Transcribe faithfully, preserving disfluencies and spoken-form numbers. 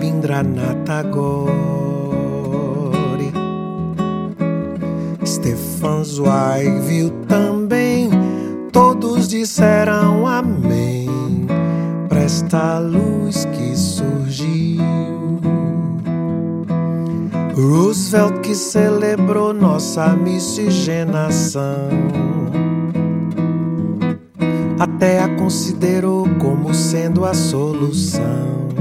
Rabindranath Tagore, Stefan Zweig viu também. Todos disseram amém pra esta luz que surgiu. Roosevelt, que celebrou nossa miscigenação, até a considerou como sendo a solução.